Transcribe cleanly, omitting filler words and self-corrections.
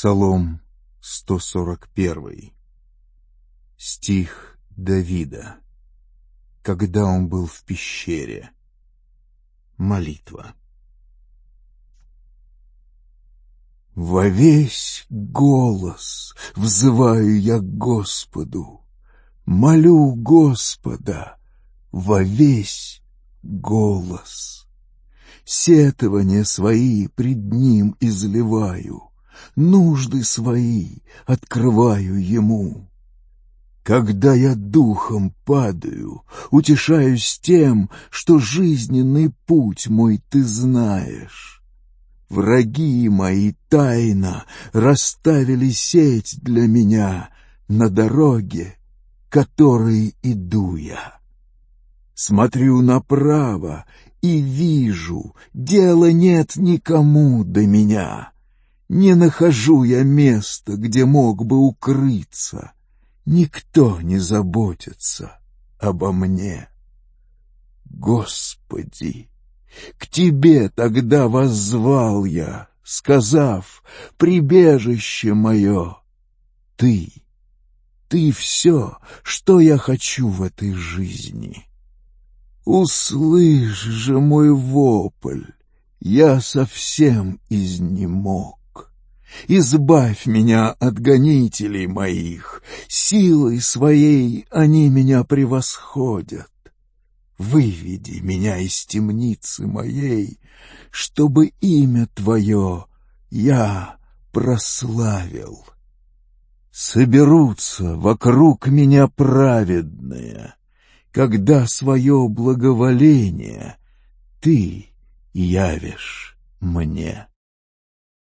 Псалом 141. Стих Давида, когда он был в пещере. Молитва. Во весь голос взываю я к Господу, молю Господа во весь голос. Сетования свои пред Ним изливаю, нужды свои открываю Ему. Когда я духом падаю, утешаюсь тем, что жизненный путь мой Ты знаешь. Враги мои тайно расставили сеть для меня на дороге, которой иду я. Смотрю направо и вижу, дела нет никому до меня. Не нахожу я места, где мог бы укрыться. Никто не заботится обо мне. Господи, к Тебе тогда воззвал я, сказав: прибежище мое, Ты все, что я хочу в этой жизни. Услышь же мой вопль, я совсем изнемог. Избавь меня от гонителей моих, силой своей они меня превосходят. Выведи меня из темницы моей, чтобы имя Твое я прославил. Соберутся вокруг меня праведные, когда свое благоволение Ты явишь мне.